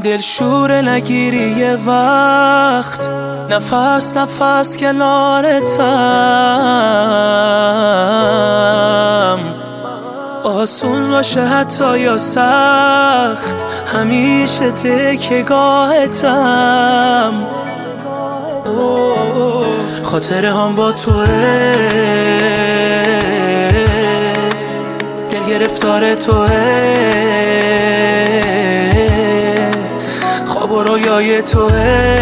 دلشور نگیری یه وقت، نفس نفس کنارتم. آسون باشه حتی یا سخت، همیشه تکیه‌گاهتم. خاطره هم با توه، دل گرفتار توه، خواب و رویای توه،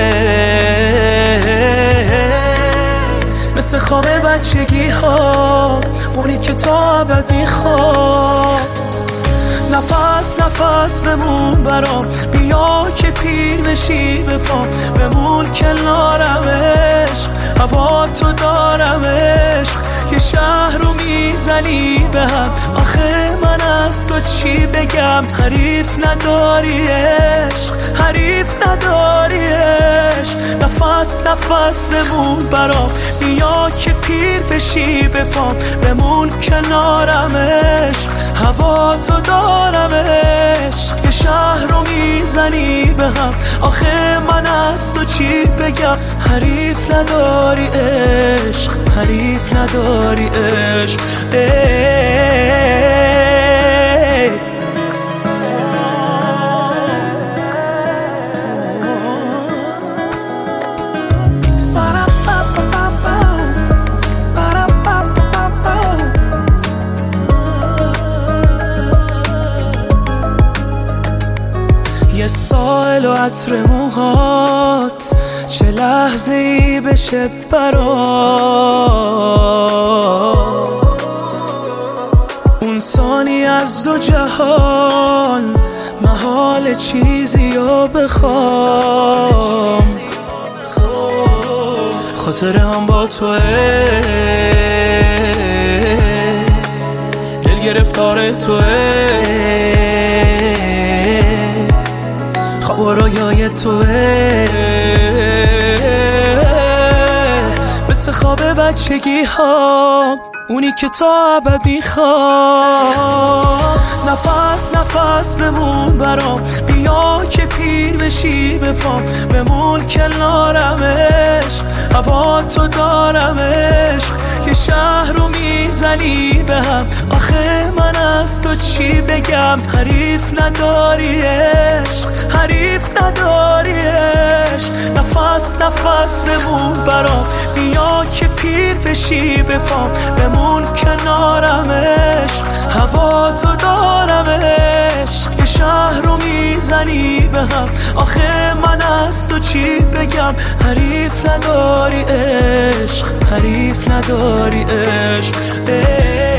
مثل خواب بچگی ها، اونی که تا ابد میخواد. نفس نفس بمون برام، بیا که پیر بشی به پام، بمون کنارم عشق، هوا تو دارم عشق. یه شهر رو میزنی به هم، آخه من از تو چی بگم؟ حریف نداری عشق، حریف نداری عشق. نفس نفس بمون برام، بیا که پیر بشی به پام، بمون کنارم عشق، هوا تو دارم عشق. یه شهر رو میزنی به هم، آخه من از تو چی بگم؟ حریف نداری عشق، حریف نداری عشق. یه سائل و عطر موهات، چه لحظه ای بشه برات. اون ثانی از دو جهان، محال چیزی رو بخوام. خاطره هم با توه، دل گرفتار توه، خواب و رویای توه، مثل خواب بچگی ها، اونی که تا ابد میخواد. نفس نفس بمون برام، بیا که پیر بشی به پام، بمون کنارم عشق، هوا تو دارم عشق. یه شهر رو میزنی به هم، آخه من از تو چی بگم؟ حریف نداری عشق، حریف نداری عشق. نفس نفس بمون برام، بیا که پیر بشی به پام، بمون کنارم عشق، هوا تو دارم عشق. یه شهر رو میزنی به هم، آخه من از تو چی بگم؟ حریف نداری عشق، حریف نداری عشق.